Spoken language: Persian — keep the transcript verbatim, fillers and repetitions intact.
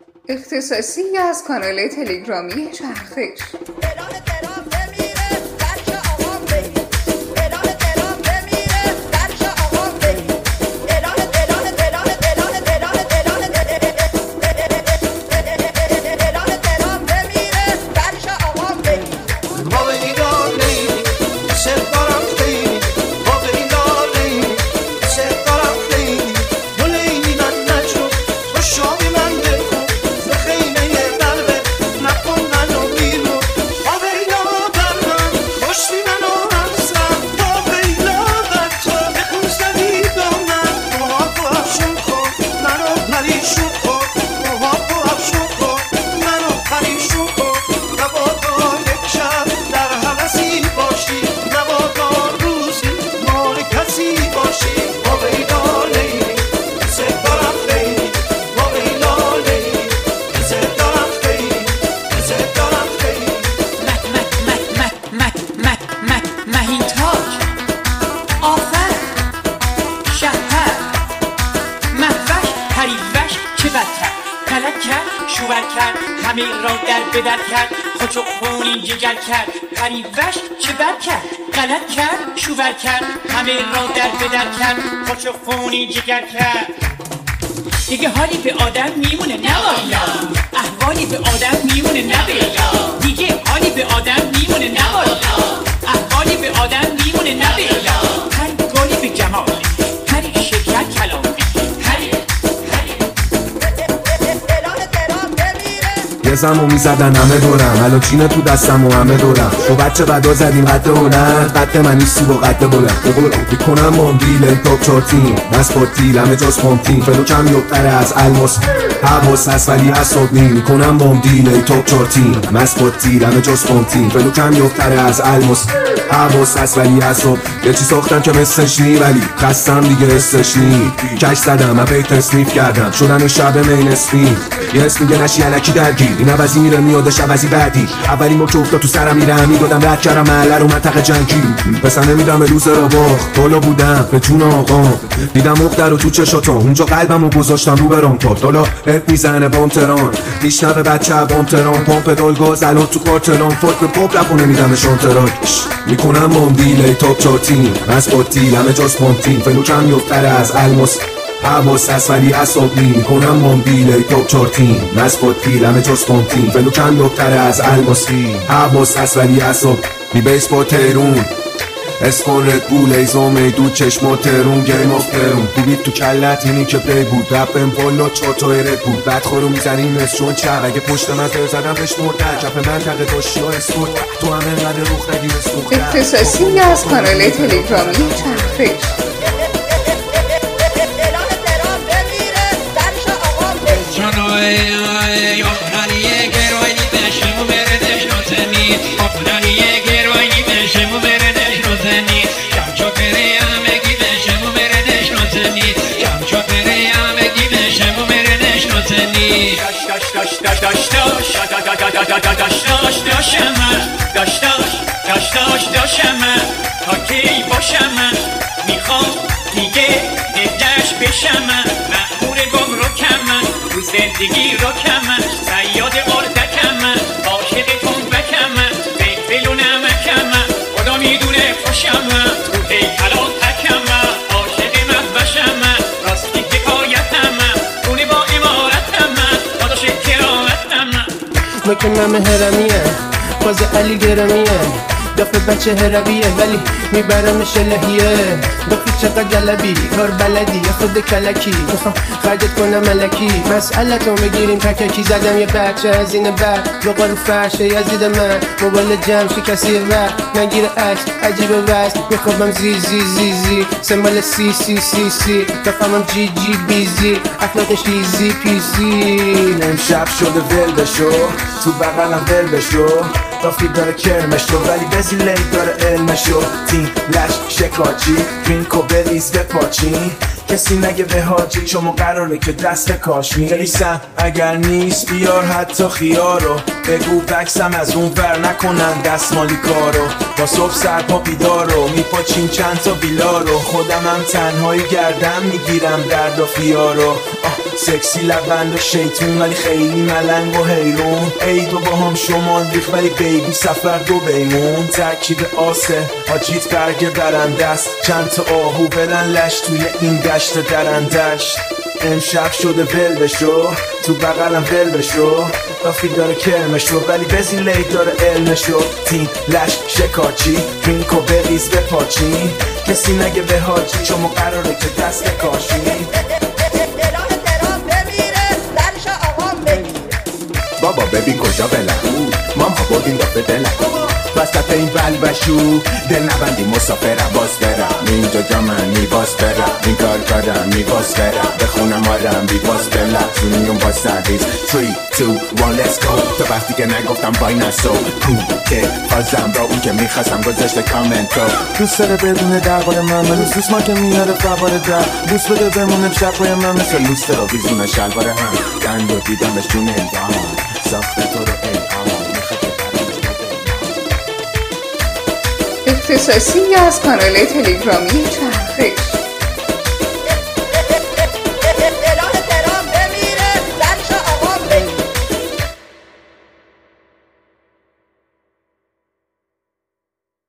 اختصاصی از کانال تلگرامی چرخش. همه را در بدر کرد خود خونی جگر کرد پریوش چه بد کرد غلط کرد شوور کرد همه را در بدر کرد خود خونی جگر کرد دیگه حالی به آدم میمونه نه والا احوالی به آدم میمونه نه والا دیگه حالی به آدم میمونه نه والا احوالی به آدم میمونه نه والا هر گلی به جمالی هر شکر کلامی یه زمو میزدن همه دورم الان چینه تو دستم و همه دورم تو بچه بدا زدیم قد هنر قد من نیستی با قد بلند بقول میکنم ماندیل تاپ چارتیم مسپارتیل همه جاز پامتیم فلو کم یوبتره از الماس حواس هست ولی حساب نی میکنم ماندیل تاپ چارتیم مسپارتیل همه جاز پامتیم فلو کم یوبتره از الماس حواس هست ولی حساب یه چی ساختم که مثلش نی ولی خستم دیگه استش نی کش زدم من بیت تصنیف کردم شدن شب مین اسمی یه اسم میگه نشی علکی درگیر این عوضی میره میادش عوضی بعدی اولی ما که افتاد تو سرم میرم میدادم رد کردم محله رو منطقه جنگی پسر نمیدم به روز را باخت بالا بودم به جون آقا دیدم مقدر رو تو چشاتم اونجا قلبم رو گذاشتم رو برام پاد حالا ات میزنه بام تران میشنوه بچه بام تران پامپ دال گاز الان تو کارتلان فوت به پاپ رفو نمیدم شانتراک میکنم ماندیل تاپ چارتیم مسپارتیل همه جاز پامتیم فلو کم یفتره از الماس حواس هست ولی حساب نی میکنم ماندیل تاپ چارتیم مسپارتیل همه جاز پامتیم فلو کم یفتره از الماسی حواس هست ولی حساب می بیس با تیرون اسکان رد بول ایزام ایدود چشما ترون گیم آف ترون بیبید تو کلت اینی که پی بود رپم بالا چارتای رد بود بعد خورو میزنیم مثل چون چه اگه پشت من تر زدم بهش مرده کف من تقه داشتی ها اسکوت تو همه قدر روخ ندی اسکوت اختصاصی از کانال تلگرامی چرخش. تا کی باشم من میخوام دیگه ندش بشم من مأمور گمرکم من تو زندگی رکم من صیاد اردکم من عاشق تنبکم من فلفل و نمکم من خدا میدونه خوشم من تو هیکلات تکم من عاشق مهوشم من راستی حکایتم من خونه با امارتم من داداش کرامتم من مکنم هرمیه باز علی گرمیه دفعه بچه هرویه ولی میبرمش الهیه دفعه چقدر جلبی کار بلدی یا خود کلکی میخوام خرجت کنم ملکی مسئلتو میگیریم تککی زدم یه بچه از این بعد لقا رو فرشه یزید من موبایل جمع شکستی وقت نگیر عکس عجیب وست میخوابم زی زی زی زی سمبال سی سی سی سی بفهمم جی جی بیزی اخلاقش ایزی پیزی امشب شده ول بشو تو بغلم ول بشو رافی داره کرمشو ولی بزیلی داره علمشو تیم لش شکاچی درینک و بریز بپاچی کسی نگه به حاجی شما قراره که دست کاش میریسم اگر نیست بیار حتی خیارو بگو بکسم از اون ور نکنن دستمالی کارو با صبح سر پا بیدارو میپاچیم چند تا ویلا رو خودم هم تنهایی گردم میگیرم درد و خیارو سکسی لبند و شیطون ولی خیلی ملنگ و حیرون. عیدو با هم شمال ریخ ولی بیبی سفر دو بیمون. ترکیب آسه حاجیت برگ برنده است، چند تا آهو بدن لش توی این دشت درندشت. امشب شده ول بشو تو بغلم ول بشو، رافی داره کرمشو ولی بزین لید داره علمشو. تین لش شکاچی رینکو بریز به پاچی، کسی نگه به حاجی چون ما قراره که دست کاشی. بابا ببین کجا بلم ما ما بردیم دافه دلم وسط این بلبشو دل نبندی مسافرم باز برم اینجا جا من میباز برم این کار کارم میباز برم بخونم آرم بیباز برم زونیون با سردیز تری تو وان let's go. تا وقتی که نگفتم وای نسو کوته فازم را اون که میخواستم گذاشته کامنتو. دوست داره بدونه درباره من منوز دوست ما که میاره فوار در دوست بده بمونه شب پای من مثل لوسته رو بیزونه شلوار هم گند و دیدمش جون الهام ساخته تو رو الهام. اختصاصی از کانال تلگرامی چرخش.